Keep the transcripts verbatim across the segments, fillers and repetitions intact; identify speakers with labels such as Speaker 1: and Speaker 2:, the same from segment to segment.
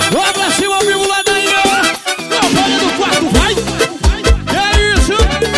Speaker 1: Vai pra cima ao vivo lá daí, ó. Campanha do quarto, vai. Que é isso?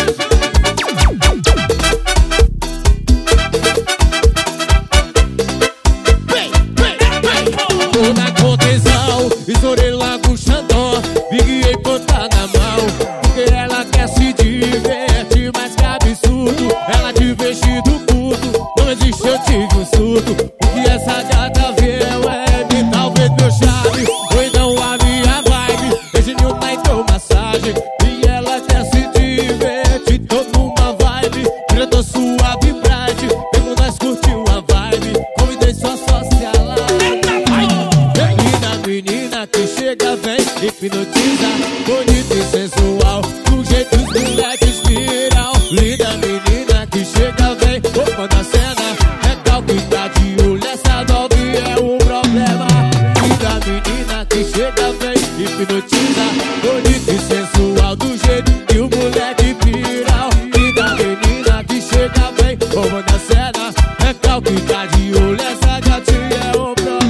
Speaker 1: Vem, vem, vem. Tô na contenção, estourei lá com o Xandó. Viguei botar na mão, porque ela quer se divertir, mas que absurdo. Ela de vestido curto, não existe, eu tive um surto. O que essa gata viu é me talvez meu charme, ou então a minha vibe. Esse Nil tá então massagem, e ela quer se divertir, tô numa vibe. Eu tô suave, bright, mesmo nós curtiu a vibe. Convidei sua socialite. Menina, menina que chega, vem, hipnotiza, bonita e sensual, do jeito que os moleques viram. Linda menina que chega, vem, roupa na cena, é tal que tá de olho, essa nove é o problema. Linda menina que chega, vem, hipnotiza, bonita e sensual, do jeito que o moleque viram. Linda menina que chega, vem, roupa na cena, é tal que tá de olho, essa gatinha é o problema.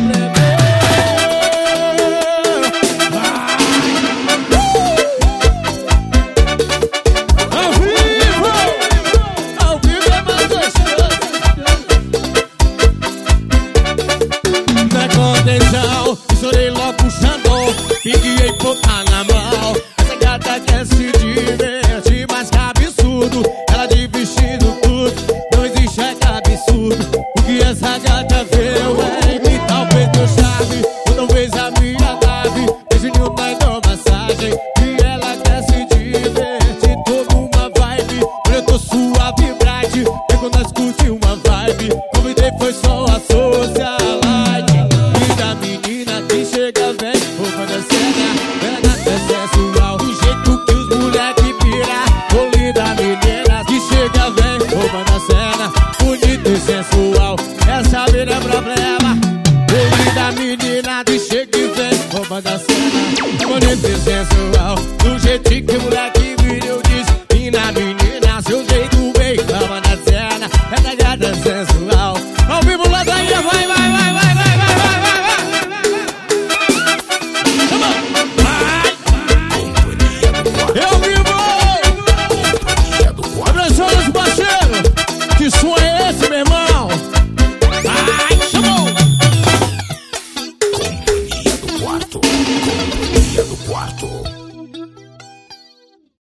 Speaker 1: Estourei logo o Xandó, peguei botar na mão. Essa gata quer se divertir, mas que absurdo. Ela de vestido curto, não existe, é que absurdo. O que essa gata viu é me talvez meu charme, ou talvez a minha nave. Esse Nil tá dando massagem, e ela quer se divertir, tô numa vibe. Olha, eu tô suave, bright, pego nós curti uma vibe. Convidei foi só a socialite. Linda menina que chega, vem, roupa da cena, ela é sensual, do jeito que os moleque pira. Ô linda menina que chega, vem, roupa da cena, bonita e sensual, essa vida é problema. Ô linda menina que chega e vem, roupa da cena, bonita e sensual, do jeito que o moleque vira. Eu disse, linda menina